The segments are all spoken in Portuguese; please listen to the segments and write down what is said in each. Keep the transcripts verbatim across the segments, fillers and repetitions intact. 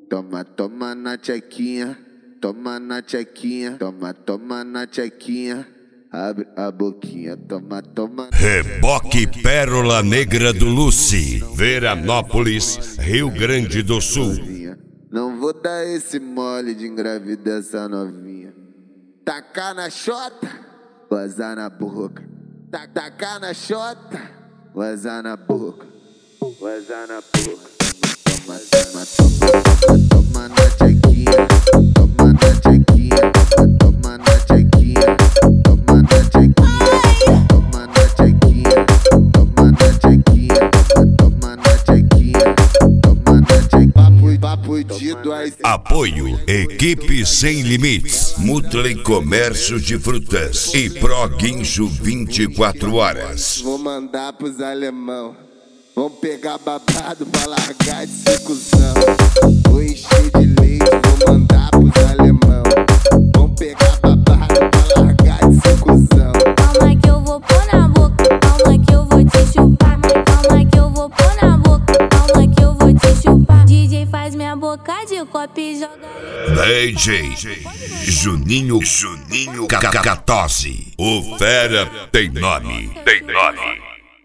Toma, toma na tchequinha, toma na tchequinha, toma, toma na tchequinha, abre a boquinha, toma, toma. Reboque Pérola Negra do Lucy, Veranópolis, Rio Grande do Sul. Não vou dar esse mole de engravidar essa novinha. Tacar na xota, vazar na boca. Tacar na xota, vazar na boca. Vazar na boca. Toma, toma, toma, toma, toma na tchequinha. Toma na tchequinha, toma na tchequinha. Toma na tchequinha, toma na tchequinha. Toma na tchequinha, toma na tchequinha. Toma na tchequinha. Papo de dois. Apoio Equipe Sem Limites, Multley Comércio de Frutas e Pro Guincho vinte e quatro horas. Vou mandar pros alemão. Vão pegar babado pra largar de ser cuzão. Vou encher de leite, vou mandar pros alemão. Vão pegar babado pra largar de ser cuzão. Calma que eu vou pôr na boca, calma que eu vou te chupar. Calma que eu vou pôr na boca, calma que eu vou te chupar. D J faz minha boca de copo e joga ali. D J Juninho Juninho Cacatose. O Fera tem nome, tem nome.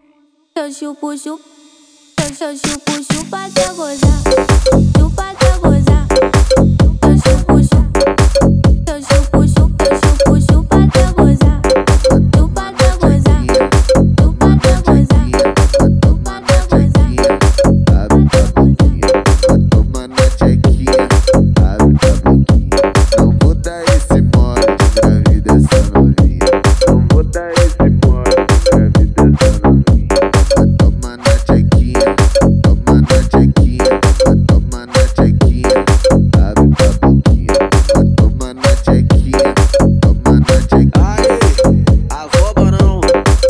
Eu chupo, chupo. Eu chupo, chupa até gozar. Chupa até gozar. Eu chupo, chupo. Eu chupo, chupo. Eu chupo, chupa até gozar. Chupa até gozar. Chupa até gozar. Chupa até gozar. Abre a boquinha, toma na tchequinha. Abre a boquinha. Não vou dar esse mole de engravidar essa novinha. Não vou dar esse mole de engravidar essa novinha. Toma na tchequinha. Toma na tchequinha, toma na tchequinha, abre a boquinha, toma na tchequinha, toma na tchequinha. Aê, afoba não,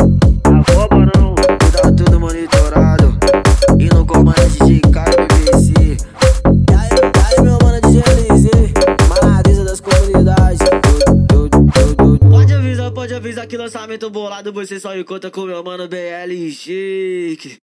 afoba não, cuida tudo monitorado e não comanda de cara B B C. E aí, aí meu mano de G L Z, maladeza das comunidades. Pode avisar, pode avisar que lançamento bolado você só encontra com meu mano B L Chique.